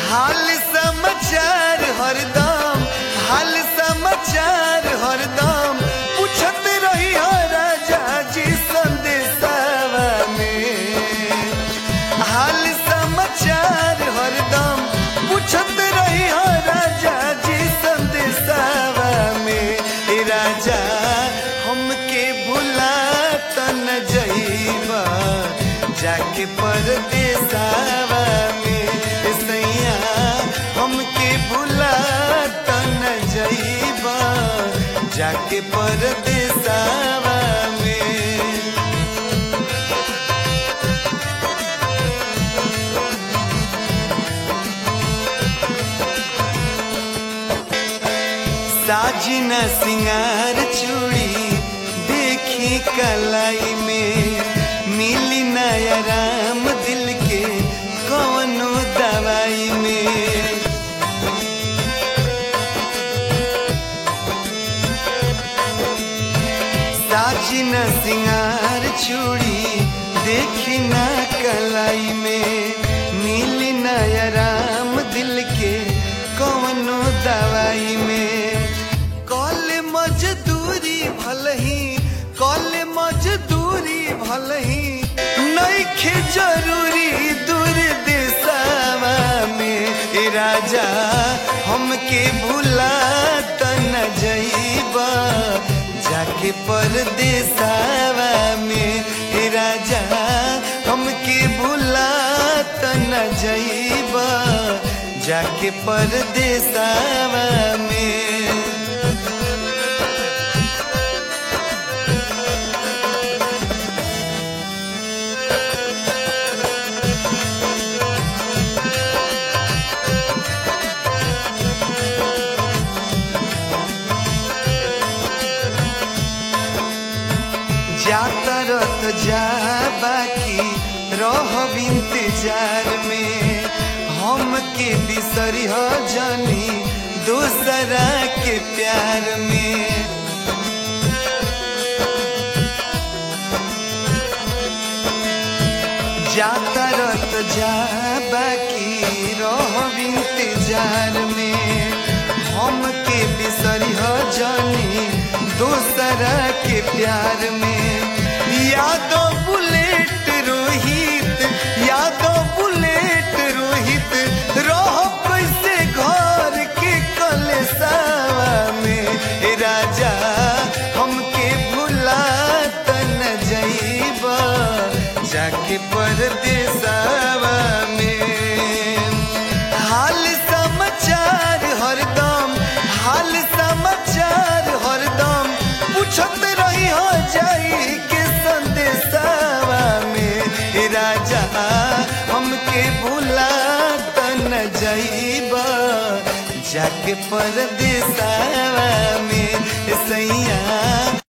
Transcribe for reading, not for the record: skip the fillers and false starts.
हाल समाचार हरदम, हाल समाचार हरदम पूछत रही हो राजा जी संदेशवा में। हाल समाचार हरदम पूछत रही हो राजा जी संदेशवा में। ए राजा हमके भुला त न जइबा जाके परदेसवा में। ए सैया हमके भुला त न जइबा जाके परदेसवा में। साजना सिंगार चूड़ी देखी कलाई में, मिली नया राम दिल के कौनो दवाई में। साजना सिंगार चूड़ी देखी ना कलाई में, मिली नया राम दिल के कौनो दवाई में। कल मजदूरी भलही, कल मजदूरी भलही नइखे जरूरी दूर देशवा में। ए राजा हमके भुला त न जइबा जाके परदेसवा में। ए राजा हमके भुला त न जइबा जाके परदेसवा में। जाता रत जा बाकी रहब इंतजार में, हमके बिसरी हो जानी दूसरा के प्यार में। जाता रत जा बाकी रहब इंतजार में, हमके बिसरी हो जानी दूसरा के प्यार में। यादो बुलेट रोहित, यादो बुलेट रोहित रह कैसे घर के कलेसावा में। ए राजा हमके भुला त न जइबा जाके परदेसवा में। हाल समाचार हरदम, हाल समाचार हरदम पूछत रही हो जाई के संदेशवा में। ए राजा हमके भुला त न जइबा जाके परदेसवा में। सैया